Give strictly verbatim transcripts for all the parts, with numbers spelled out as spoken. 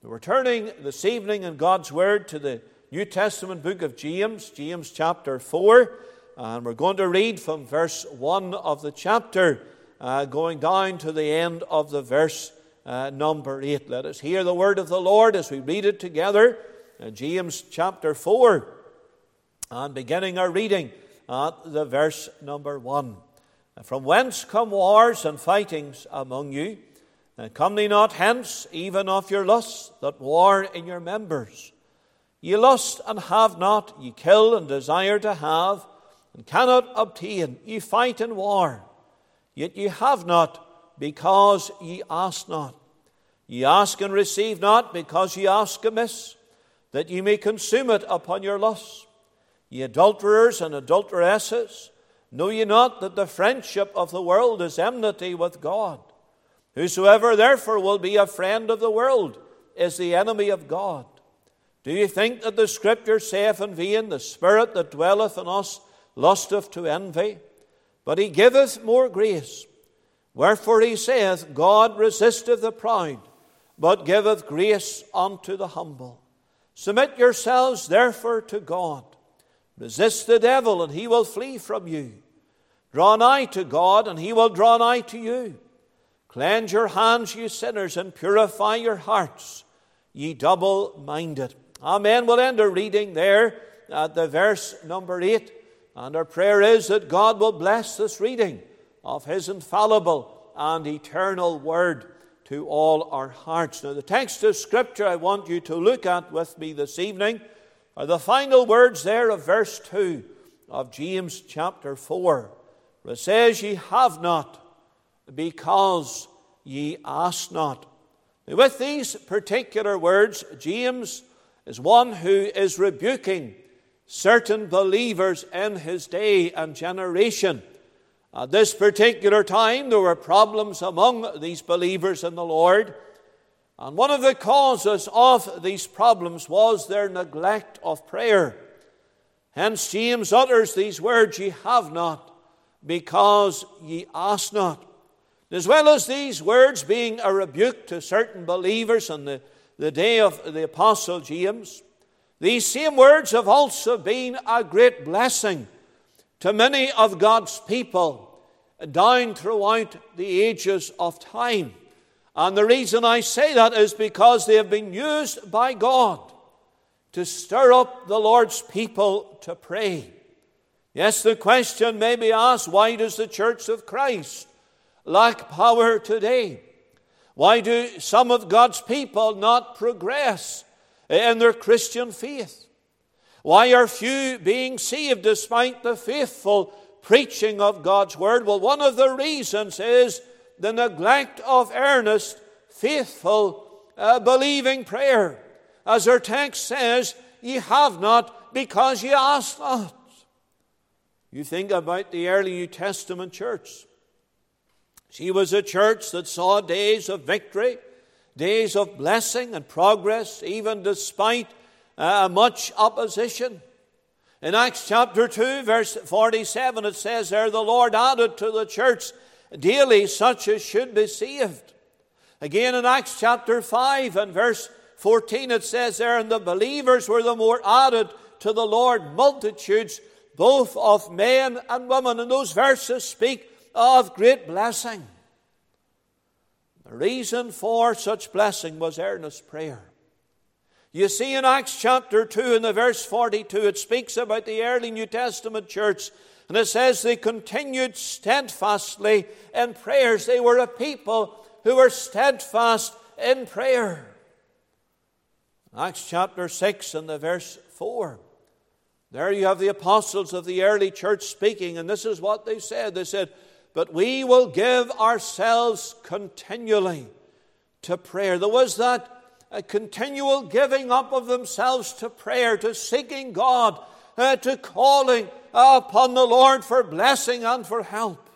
We're turning this evening in God's Word to the New Testament book of James, James chapter four, and we're going to read from verse one of the chapter, uh, going down to the end of the verse uh, number eight. Let us hear the word of the Lord as we read it together, uh, James chapter four, and beginning our reading at the verse number one. From whence come wars and fightings among you? And come ye not hence, even of your lusts that war in your members? Ye lust and have not, ye kill and desire to have, and cannot obtain. Ye fight and war, yet ye have not, because ye ask not. Ye ask and receive not, because ye ask amiss, that ye may consume it upon your lusts. Ye adulterers and adulteresses, know ye not that the friendship of the world is enmity with God? Whosoever therefore will be a friend of the world is the enemy of God. Do you think that the Scripture saith in vain, the Spirit that dwelleth in us lusteth to envy? But he giveth more grace. Wherefore he saith, God resisteth the proud, but giveth grace unto the humble. Submit yourselves therefore to God. Resist the devil, and he will flee from you. Draw nigh to God, and he will draw nigh to you. Cleanse your hands, ye sinners, and purify your hearts, ye double-minded. Amen. We'll end our reading there at the verse number eight. And our prayer is that God will bless this reading of His infallible and eternal Word to all our hearts. Now, the text of Scripture I want you to look at with me this evening are the final words there of verse two of James chapter four, where it says, Ye have not, because ye ask not. Now, with these particular words, James is one who is rebuking certain believers in his day and generation. At this particular time, there were problems among these believers in the Lord, and one of the causes of these problems was their neglect of prayer. Hence, James utters these words, Ye have not, because ye ask not. As well as these words being a rebuke to certain believers in the, the day of the Apostle James, these same words have also been a great blessing to many of God's people down throughout the ages of time. And the reason I say that is because they have been used by God to stir up the Lord's people to pray. Yes, the question may be asked, why does the Church of Christ lack power today? Why do some of God's people not progress in their Christian faith? Why are few being saved despite the faithful preaching of God's Word? Well, one of the reasons is the neglect of earnest, faithful, uh, believing prayer. As our text says, ye have not because ye ask not. You think about the early New Testament church. She was a church that saw days of victory, days of blessing and progress, even despite uh, much opposition. In Acts chapter two, verse forty-seven, it says there, the Lord added to the church daily such as should be saved. Again in Acts chapter five and verse fourteen, it says there, and the believers were the more added to the Lord multitudes, both of men and women. And those verses speak of great blessing. The reason for such blessing was earnest prayer. You see in Acts chapter two in the verse forty-two, it speaks about the early New Testament church, and it says they continued steadfastly in prayers. They were a people who were steadfast in prayer. Acts chapter six and the verse four. There you have the apostles of the early church speaking, and this is what they said. They said, but we will give ourselves continually to prayer. There was that a continual giving up of themselves to prayer, to seeking God, uh, to calling upon the Lord for blessing and for help.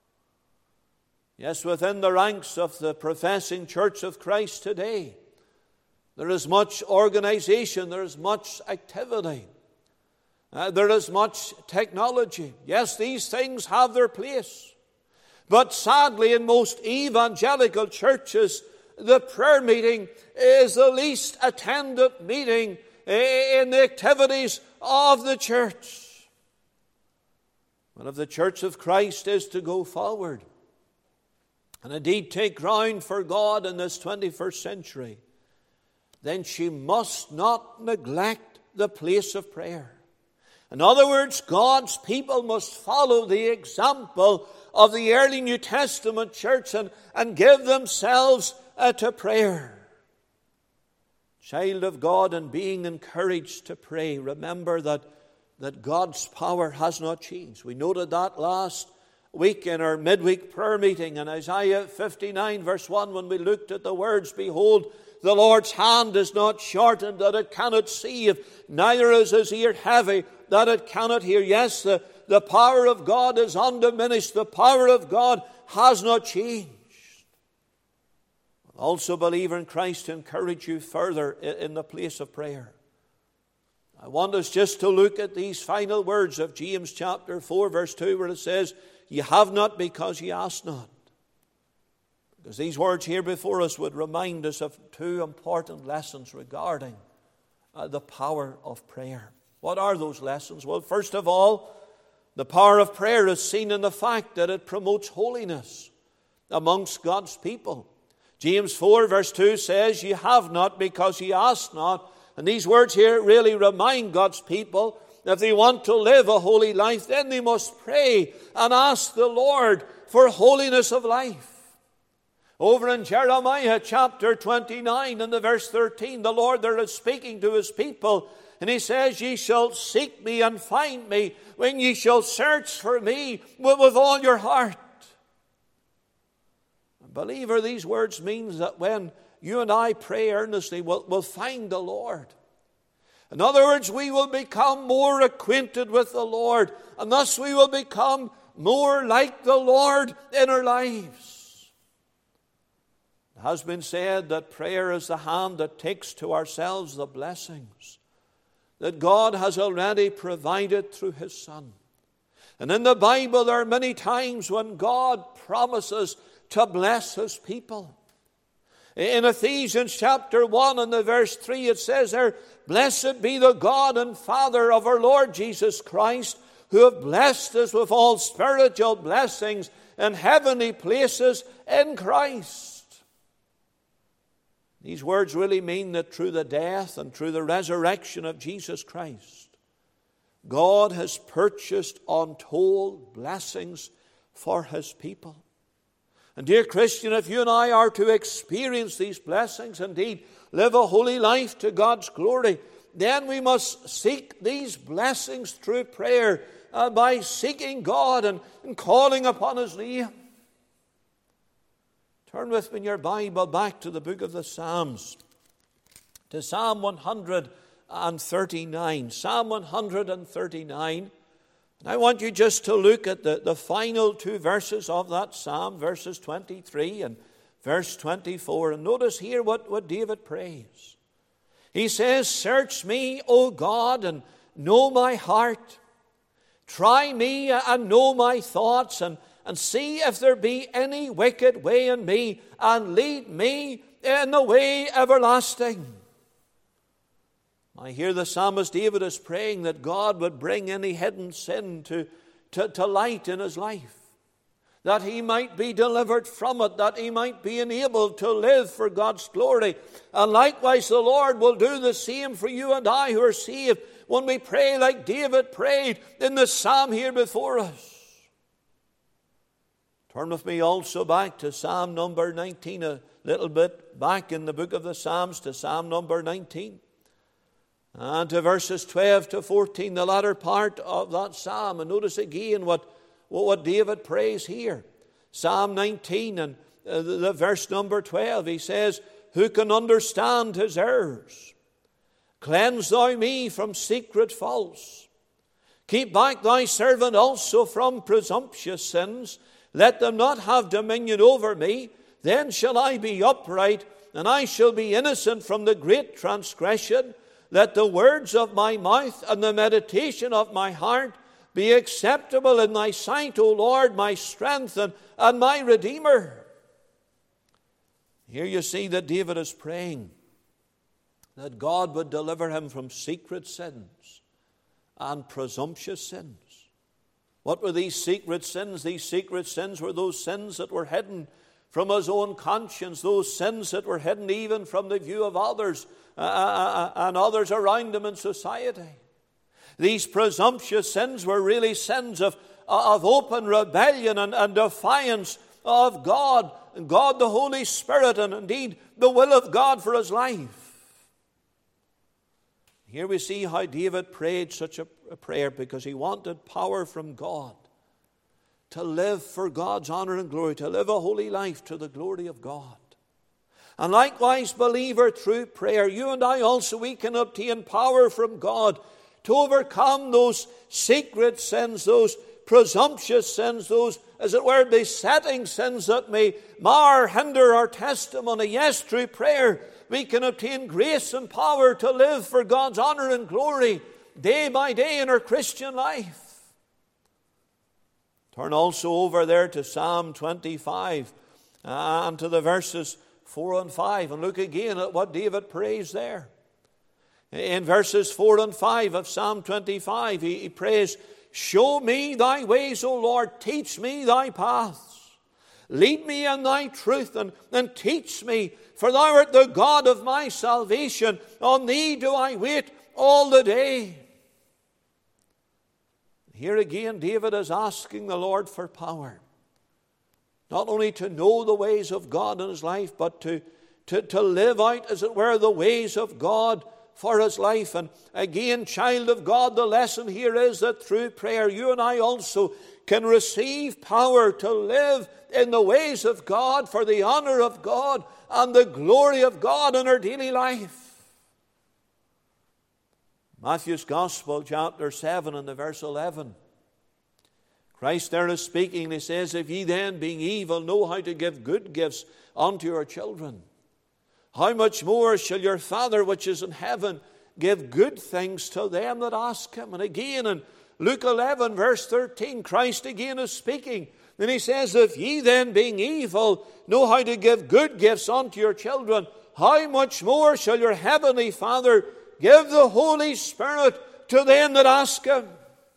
Yes, within the ranks of the professing Church of Christ today, there is much organization, there is much activity, uh, there is much technology. Yes, these things have their place. But sadly, in most evangelical churches the prayer meeting is the least attended meeting in the activities of the church. But if the Church of Christ is to go forward and indeed take ground for God in this twenty-first century, then she must not neglect the place of prayer. In other words, God's people must follow the example of the early New Testament church and, and give themselves uh, to prayer. Child of God, and being encouraged to pray, remember that, that God's power has not changed. We noted that last week in our midweek prayer meeting in Isaiah fifty-nine verse one, when we looked at the words, "Behold, the Lord's hand is not shortened that it cannot save, neither is his ear heavy that it cannot hear." Yes, the, the power of God is undiminished. The power of God has not changed. Also, believer in Christ, to encourage you further in the place of prayer, I want us just to look at these final words of James chapter four verse two, where it says, "You have not because you ask not." Because these words here before us would remind us of two important lessons regarding uh, the power of prayer. What are those lessons? Well, first of all, the power of prayer is seen in the fact that it promotes holiness amongst God's people. James four verse two says, "You have not because you ask not." And these words here really remind God's people that if they want to live a holy life, then they must pray and ask the Lord for holiness of life. Over in Jeremiah chapter twenty-nine and the verse thirteen, the Lord there is speaking to his people, and he says, "Ye shall seek me and find me when ye shall search for me with, with all your heart." Believer, these words mean that when you and I pray earnestly, we'll, we'll find the Lord. In other words, we will become more acquainted with the Lord, and thus we will become more like the Lord in our lives. It has been said that prayer is the hand that takes to ourselves the blessings that God has already provided through his Son. And in the Bible there are many times when God promises to bless his people. In Ephesians chapter one and the verse three, it says there, "Blessed be the God and Father of our Lord Jesus Christ, who have blessed us with all spiritual blessings in heavenly places in Christ." These words really mean that through the death and through the resurrection of Jesus Christ, God has purchased untold blessings for his people. And dear Christian, if you and I are to experience these blessings, indeed live a holy life to God's glory, then we must seek these blessings through prayer, uh, by seeking God and, and calling upon his name. Turn with me in your Bible back to the book of the Psalms, to Psalm one hundred thirty-nine. Psalm one hundred thirty-nine. And I want you just to look at the, the final two verses of that psalm, verses twenty-three and verse twenty-four. And notice here what, what David prays. He says, "Search me, O God, and know my heart. Try me and know my thoughts, and, and see if there be any wicked way in me, and lead me in the way everlasting." I hear the psalmist David is praying that God would bring any hidden sin to, to, to light in his life, that he might be delivered from it, that he might be enabled to live for God's glory. And likewise the Lord will do the same for you and I who are saved when we pray like David prayed in the psalm here before us. Turn with me also back to Psalm number nineteen, a little bit back in the book of the Psalms, to Psalm number nineteen. And to verses twelve to fourteen, the latter part of that psalm. And notice again what, what David prays here. Psalm nineteen and uh, the, the verse number twelve. He says, "Who can understand his errors? Cleanse thou me from secret faults. Keep back thy servant also from presumptuous sins. Let them not have dominion over me. Then shall I be upright, and I shall be innocent from the great transgression. Let the words of my mouth and the meditation of my heart be acceptable in thy sight, O Lord, my strength and, and my Redeemer." Here you see that David is praying that God would deliver him from secret sins and presumptuous sins. What were these secret sins? These secret sins were those sins that were hidden from his own conscience, those sins that were hidden even from the view of others uh, and others around him in society. These presumptuous sins were really sins of, of open rebellion and, and defiance of God, and God the Holy Spirit, and indeed the will of God for his life. Here we see how David prayed such a, a prayer because he wanted power from God to live for God's honor and glory, to live a holy life to the glory of God. And likewise, believer, through prayer, you and I also, we can obtain power from God to overcome those secret sins, those presumptuous sins, those, as it were, besetting sins that may mar, hinder our testimony. Yes, through prayer, we can obtain grace and power to live for God's honor and glory day by day in our Christian life. Turn also over there to Psalm twenty-five and to the verses four and five, and look again at what David prays there. In verses four and five of Psalm twenty-five, he, he prays, "Show me thy ways, O Lord, teach me thy paths. Lead me in thy truth, and, and teach me, for thou art the God of my salvation. On thee do I wait all the day." Here again, David is asking the Lord for power. Not only to know the ways of God in his life, but to, to, to live out, as it were, the ways of God for his life. And again, child of God, the lesson here is that through prayer, you and I also can receive power to live in the ways of God for the honor of God and the glory of God in our daily life. Matthew's Gospel, chapter seven and the verse eleven. Christ there is speaking, and he says, "If ye then, being evil, know how to give good gifts unto your children, how much more shall your Father which is in heaven give good things to them that ask him?" And again in Luke eleven, verse thirteen, Christ again is speaking. And he says, "If ye then, being evil, know how to give good gifts unto your children, how much more shall your heavenly Father give the Holy Spirit to them that ask him?"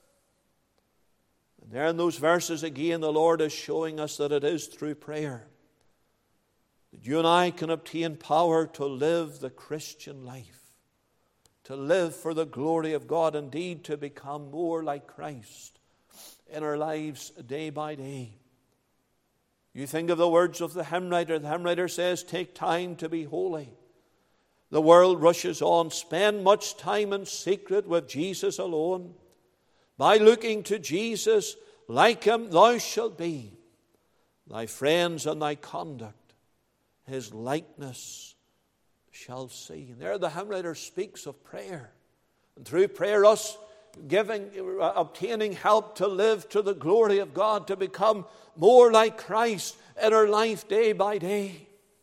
And there in those verses again, the Lord is showing us that it is through prayer that you and I can obtain power to live the Christian life, to live for the glory of God, indeed to become more like Christ in our lives day by day. You think of the words of the hymn writer. The hymn writer says, "Take time to be holy. The world rushes on. Spend much time in secret with Jesus alone. By looking to Jesus, like him thou shalt be. Thy friends and thy conduct his likeness shall see." And there the hymn writer speaks of prayer. And through prayer, us giving, obtaining help to live to the glory of God, to become more like Christ in our life day by day.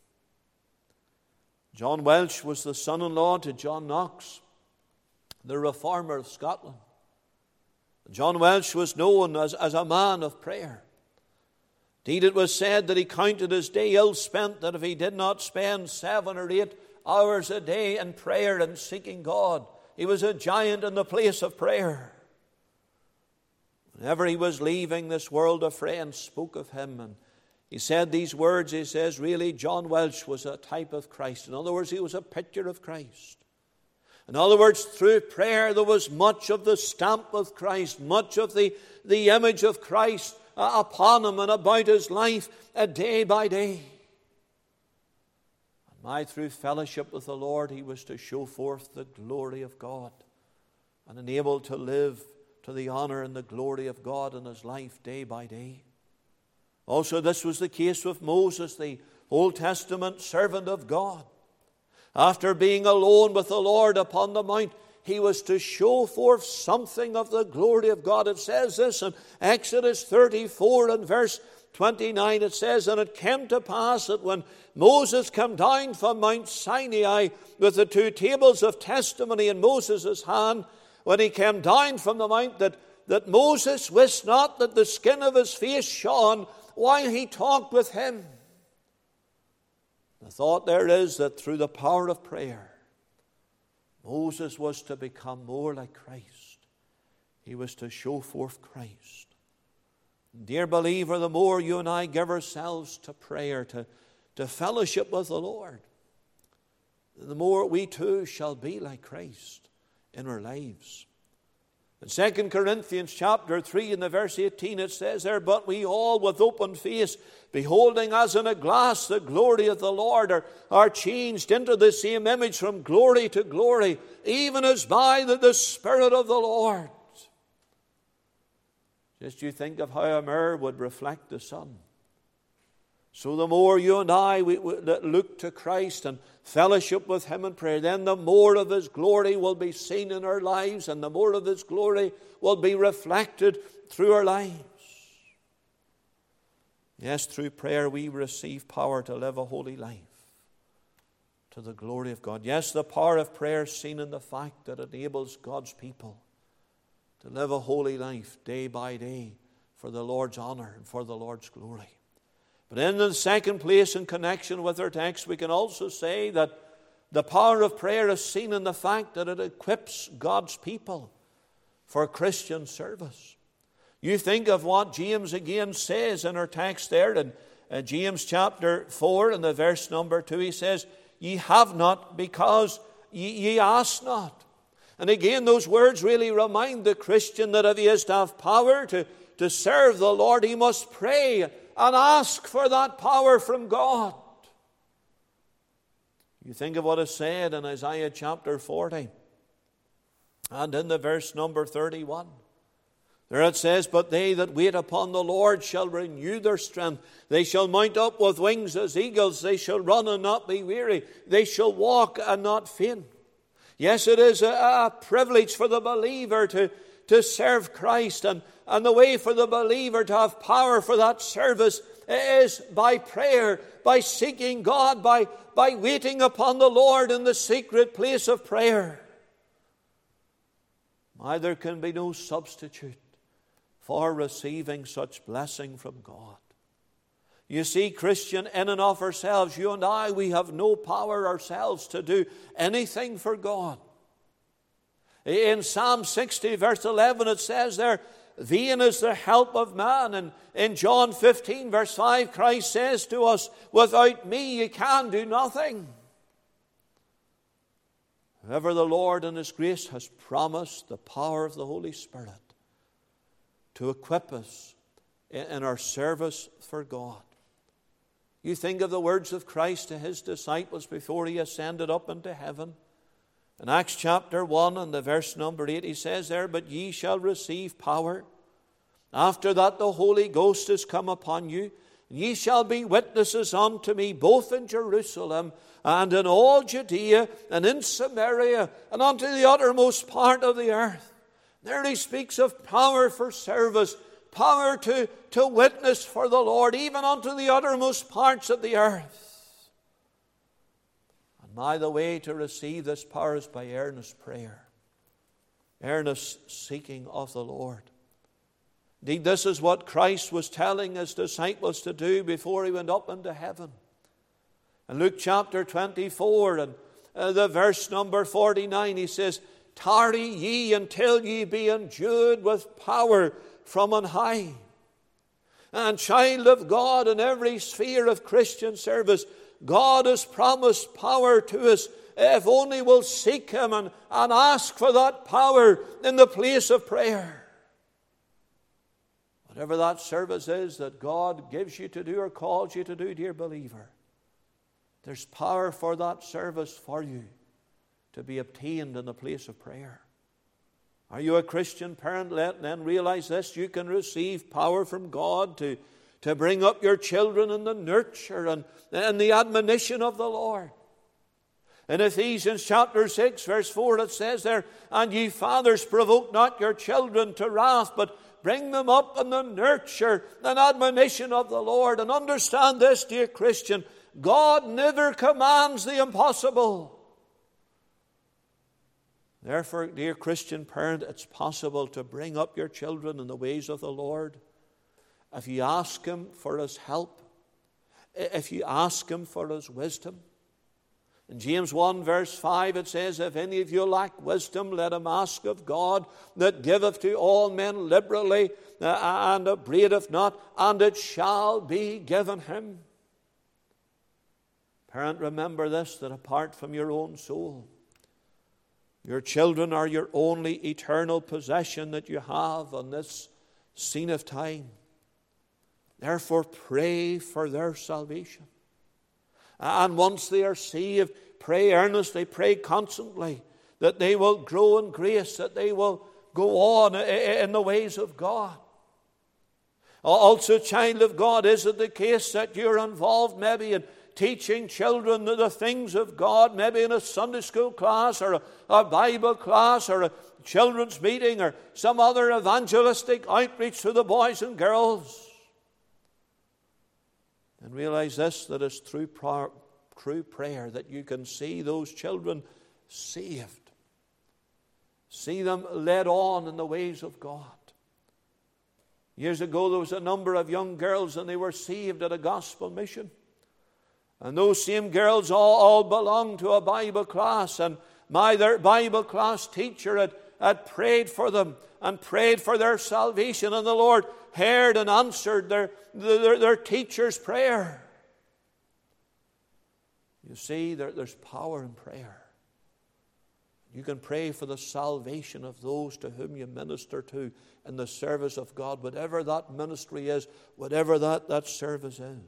John Welsh was the son-in-law to John Knox, the reformer of Scotland. John Welsh was known as, as a man of prayer. Indeed, it was said that he counted his day ill spent, that if he did not spend seven or eight hours a day in prayer and seeking God, he was a giant in the place of prayer. Whenever he was leaving this world, a friend spoke of him, and he said these words. He says, really, John Welsh was a type of Christ. In other words, he was a picture of Christ. In other words, through prayer there was much of the stamp of Christ, much of the, the image of Christ uh, upon him and about his life uh, day by day. And my through fellowship with the Lord, he was to show forth the glory of God and enabled to live to the honor and the glory of God in his life day by day. Also, this was the case with Moses, the Old Testament servant of God. After being alone with the Lord upon the mount, he was to show forth something of the glory of God. It says this in Exodus thirty-four and verse twenty-nine. It says, "And it came to pass that when Moses came down from Mount Sinai with the two tables of testimony in Moses' hand, when he came down from the mount, that, that Moses wist not that the skin of his face shone while he talked with him." The thought there is that through the power of prayer, Moses was to become more like Christ. He was to show forth Christ. Dear believer, the more you and I give ourselves to prayer, to, to fellowship with the Lord, the more we too shall be like Christ in our lives. In Second Corinthians chapter three, in the verse eighteen, it says there, "But we all with open face, beholding as in a glass the glory of the Lord, are, are changed into the same image from glory to glory, even as by the, the Spirit of the Lord." Just you think of how a mirror would reflect the sun. So the more you and I we, we, look to Christ and fellowship with Him in prayer, then the more of His glory will be seen in our lives, and the more of His glory will be reflected through our lives. Yes, through prayer we receive power to live a holy life to the glory of God. Yes, the power of prayer is seen in the fact that it enables God's people to live a holy life day by day for the Lord's honor and for the Lord's glory. But in the second place, in connection with our text, we can also say that the power of prayer is seen in the fact that it equips God's people for Christian service. You think of what James again says in our text there in uh, James chapter four and the verse number two. He says, "Ye have not because ye, ye ask not." And again, those words really remind the Christian that if he is to have power to, to serve the Lord, he must pray and ask for that power from God. You think of what is said in Isaiah chapter forty and in the verse number thirty-one. There it says, "But they that wait upon the Lord shall renew their strength. They shall mount up with wings as eagles. They shall run and not be weary. They shall walk and not faint." Yes, it is a, a privilege for the believer to, to serve Christ. And, and the way for the believer to have power for that service is by prayer, by seeking God, by, by waiting upon the Lord in the secret place of prayer. Why, there can be no substitute for receiving such blessing from God. You see, Christian, in and of ourselves, you and I, we have no power ourselves to do anything for God. In Psalm sixty, verse eleven, it says there, "Vain is the help of man." And in John fifteen, verse five, Christ says to us, "Without me you can do nothing." However, the Lord in His grace has promised the power of the Holy Spirit to equip us in our service for God. You think of the words of Christ to His disciples before He ascended up into heaven. In Acts chapter one and the verse number eight, He says there, "But ye shall receive power. After that the Holy Ghost is come upon you. Ye shall be witnesses unto me both in Jerusalem and in all Judea and in Samaria and unto the uttermost part of the earth." There He speaks of power for service, power to, to witness for the Lord, even unto the uttermost parts of the earth. And by the way to receive this power is by earnest prayer, earnest seeking of the Lord. Indeed, this is what Christ was telling His disciples to do before He went up into heaven. In Luke chapter twenty-four and uh, the verse number forty-nine, He says, "Tarry ye until ye be endued with power from on high." And child of God, in every sphere of Christian service, God has promised power to us if only we'll seek Him and, and ask for that power in the place of prayer. Whatever that service is that God gives you to do or calls you to do, dear believer, there's power for that service for you to be obtained in the place of prayer. Are you a Christian parent? Let then realize this. You can receive power from God to, to bring up your children in the nurture and, and the admonition of the Lord. In Ephesians chapter six, verse four, it says there, "And ye fathers, provoke not your children to wrath, but bring them up in the nurture and admonition of the Lord." And understand this, dear Christian, God never commands the impossible. Therefore, dear Christian parent, it's possible to bring up your children in the ways of the Lord if you ask Him for His help, if you ask Him for His wisdom. In James one verse five it says, if any of you lack wisdom, let him ask of God, that giveth to all men liberally, uh, and upbraideth not, and it shall be given him. Parent, remember this, that apart from your own soul, your children are your only eternal possession that you have on this scene of time. Therefore, pray for their salvation. And once they are saved, pray earnestly, pray constantly, that they will grow in grace, that they will go on in the ways of God. Also, child of God, is it the case that you're involved maybe in teaching children the things of God, maybe in a Sunday school class or a, a Bible class or a children's meeting or some other evangelistic outreach to the boys and girls? And realize this, that it's through prayer, through prayer that you can see those children saved. See them led on in the ways of God. Years ago there was a number of young girls and they were saved at a gospel mission. And those same girls all, all belonged to a Bible class. And my their Bible class teacher had, had prayed for them and prayed for their salvation. And the Lord heard and answered their, their, their teacher's prayer. You see, there, there's power in prayer. You can pray for the salvation of those to whom you minister to in the service of God, whatever that ministry is, whatever that, that service is.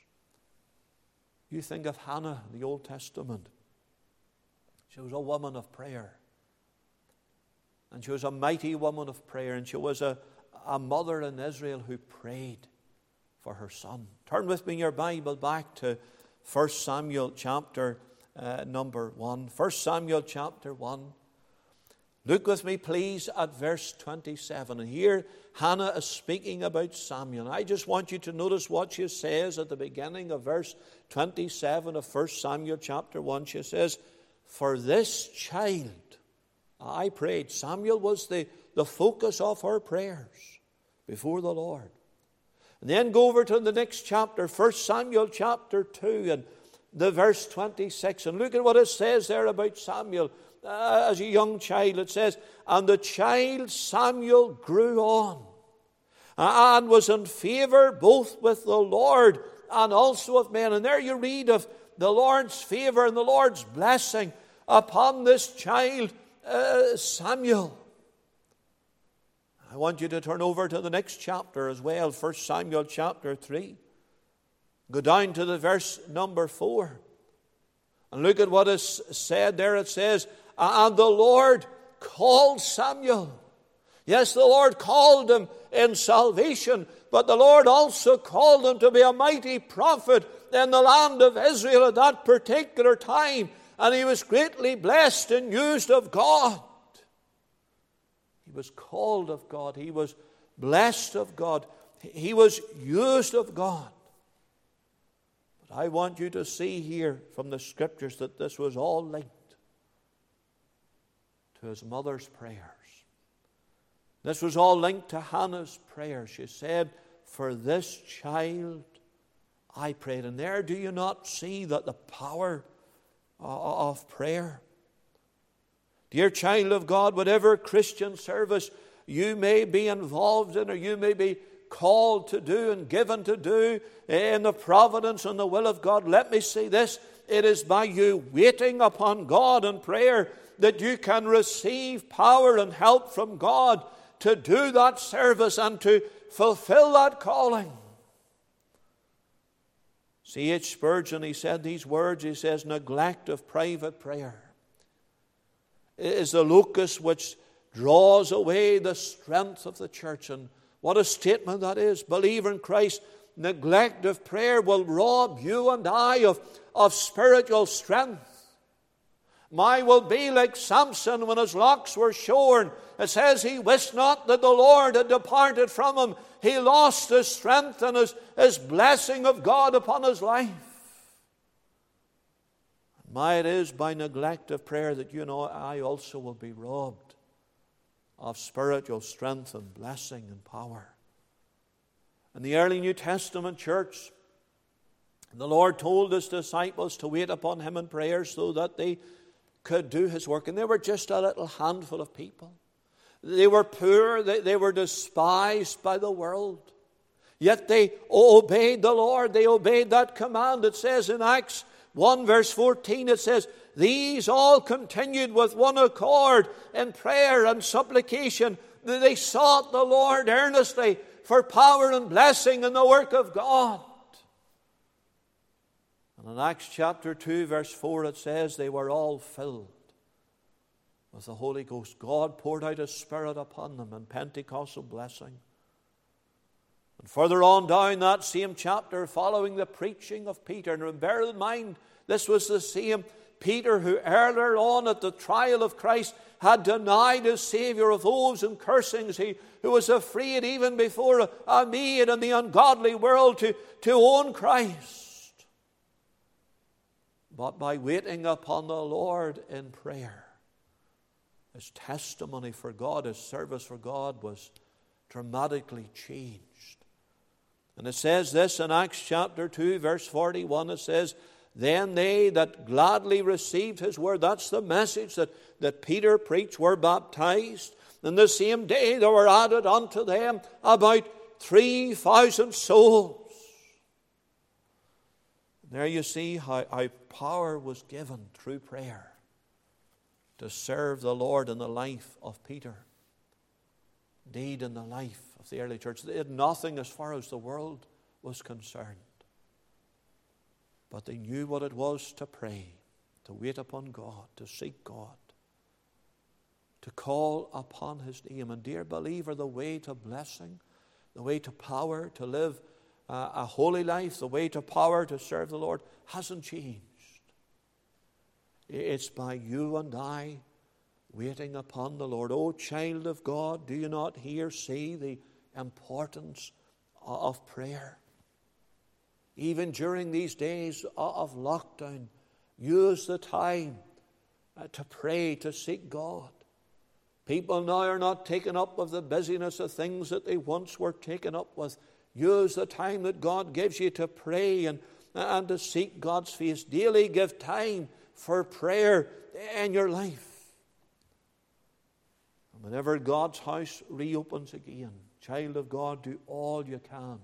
You think of Hannah in the Old Testament. She was a woman of prayer. And she was a mighty woman of prayer. And she was a, a mother in Israel who prayed for her son. Turn with me in your Bible back to First Samuel chapter uh, number one. First Samuel chapter one. Look with me, please, at verse twenty-seven. And here Hannah is speaking about Samuel. And I just want you to notice what she says at the beginning of verse twenty-seven of First Samuel chapter one. She says, for this child I prayed. Samuel was the, the focus of her prayers before the Lord. And then go over to the next chapter, First Samuel chapter two, and the verse twenty-six. And look at what it says there about Samuel. Uh, as a young child, it says, and the child Samuel grew on and was in favor both with the Lord and also with men. And there you read of the Lord's favor and the Lord's blessing upon this child uh, Samuel. I want you to turn over to the next chapter as well, First Samuel chapter three. Go down to the verse number four. And look at what is said there. It says, and the Lord called Samuel. Yes, the Lord called him in salvation, but the Lord also called him to be a mighty prophet in the land of Israel at that particular time. And he was greatly blessed and used of God. He was called of God. He was blessed of God. He was used of God. But I want you to see here from the Scriptures that this was all linked to his mother's prayers. This was all linked to Hannah's prayer. She said, for this child I prayed. And there, do you not see that the power of prayer? Dear child of God, whatever Christian service you may be involved in or you may be called to do and given to do in the providence and the will of God, let me say this, it is by you waiting upon God in prayer that you can receive power and help from God to do that service and to fulfill that calling. C H Spurgeon, he said these words, he says, neglect of private prayer is the locust which draws away the strength of the church. And what a statement that is. Believer in Christ, neglect of prayer will rob you and I of, of spiritual strength. My will be like Samson when his locks were shorn. It says he wist not that the Lord had departed from him. He lost his strength and his, his blessing of God upon his life. My, it is by neglect of prayer that you know I also will be robbed of spiritual strength and blessing and power. In the early New Testament church, The Lord told His disciples to wait upon Him in prayer so that they could do His work. And they were just a little handful of people. They were poor. They, they were despised by the world. Yet they obeyed the Lord. They obeyed that command. It says in Acts one verse fourteen, it says, these all continued with one accord in prayer and supplication. They sought the Lord earnestly for power and blessing in the work of God. And in Acts chapter two verse four it says they were all filled with the Holy Ghost. God poured out His Spirit upon them in Pentecostal blessing. And further on down that same chapter, following the preaching of Peter, and bear in mind, this was the same Peter who earlier on at the trial of Christ had denied his Savior of oaths and cursings. He who was afraid even before a, a maid in the ungodly world to, to own Christ. But by waiting upon the Lord in prayer, his testimony for God, his service for God was dramatically changed. And it says this in Acts chapter two, verse forty-one, it says, then they that gladly received His word, that's the message that, that Peter preached, were baptized. And the same day there were added unto them about three thousand souls. There you see how, how power was given through prayer to serve the Lord in the life of Peter. Indeed, in the life of the early church. They had nothing as far as the world was concerned. But they knew what it was to pray, to wait upon God, to seek God, to call upon His name. And dear believer, the way to blessing, the way to power, to live uh, a holy life, the way to power to serve the Lord hasn't changed. It's by you and I waiting upon the Lord. Oh, child of God, do you not here see the importance of prayer? Even during these days of lockdown, use the time to pray, to seek God. People now are not taken up with the busyness of things that they once were taken up with. Use the time that God gives you to pray and, and to seek God's face. Daily give time for prayer in your life. And whenever God's house reopens again, child of God, do all you can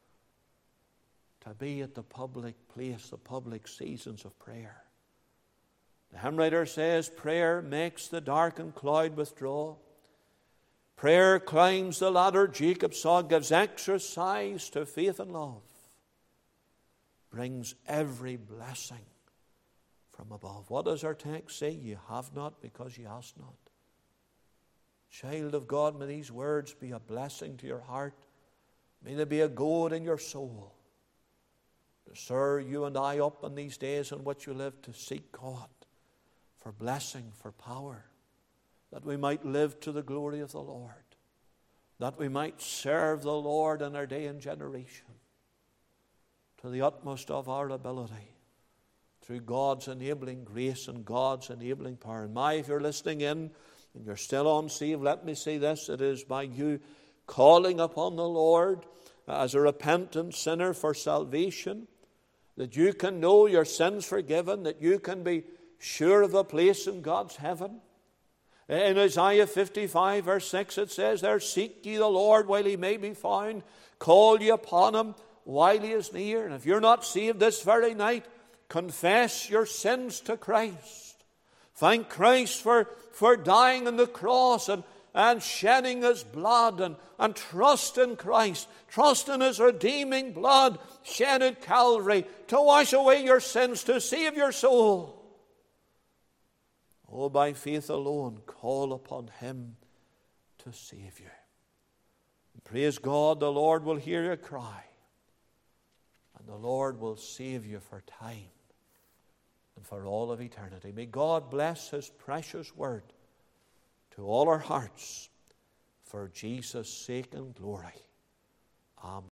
to be at the public place, the public seasons of prayer. The hymn writer says, prayer makes the darkened cloud withdraw. Prayer climbs the ladder Jacob saw, gives exercise to faith and love, brings every blessing from above. What does our text say? You have not because you ask not. Child of God, may these words be a blessing to your heart. May they be a goad in your soul. To stir you and I up in these days in which you live to seek God for blessing, for power, that we might live to the glory of the Lord, that we might serve the Lord in our day and generation to the utmost of our ability through God's enabling grace and God's enabling power. And my, if you're listening in and you're still unsaved, let me say this, it is by you calling upon the Lord as a repentant sinner for salvation, that you can know your sins forgiven, that you can be sure of a place in God's heaven. In Isaiah fifty-five verse six it says there, seek ye the Lord while He may be found, call ye upon Him while He is near. And if you're not saved this very night, confess your sins to Christ. Thank Christ for, for dying on the cross and and shedding His blood, and, and trust in Christ. Trust in His redeeming blood shed at Calvary to wash away your sins, to save your soul. Oh, by faith alone, call upon Him to save you. And praise God, the Lord will hear your cry, and the Lord will save you for time and for all of eternity. May God bless His precious word to all our hearts, for Jesus' sake and glory. Amen.